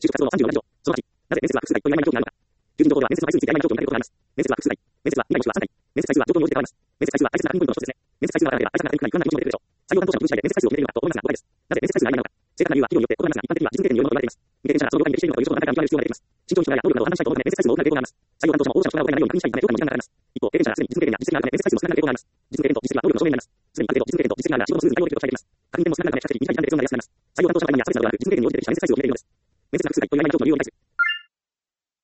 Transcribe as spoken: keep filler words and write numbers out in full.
就職活動のさんじゅうよん割以上。そのはち、なぜ面接は複数回という曖昧な状況があるのか。求人情報では面接の倍数について曖昧な状況を見られることがあります。面接は複数回。面接はにかいもしくはさんかい。面接回数は状況に応じて変わります。面接回数は大切なピンポイントの一つですね。面接回数が上がれば、大切な課題に不安な気持ちも出るでしょう。採用担当者の分析で面接回数を決めているのかと思いますが、誤解です。なぜ面接回数が曖昧なのか。正確な理由は企業によって異なりますが、一般的には実務経験によるものと言われています。未経験者がその業界に適しているのかということを何回か見極める必要が出てきます。身長に違いや能力などを判断したいと思うため面接回数を大きな傾向があります。採用担当者も応募者の将来をないように確認したいため条件にも時間がかかります。一方、経験者がすでに実務経験や実績があるため面接回数も少なくなる傾向があります。実務経験と実績は能力の証明になります。すでにある程度実務経験と実績があるが仕事のスムーズに対応できると期待できます。確認点も少なくなるため比較的短い時間で必要になりやすくなります。採用担当者の場合には差別などがなく実務経験に応じて適した面接回数を決めているようです。面接が複数回という曖昧な状況の理由を理解する。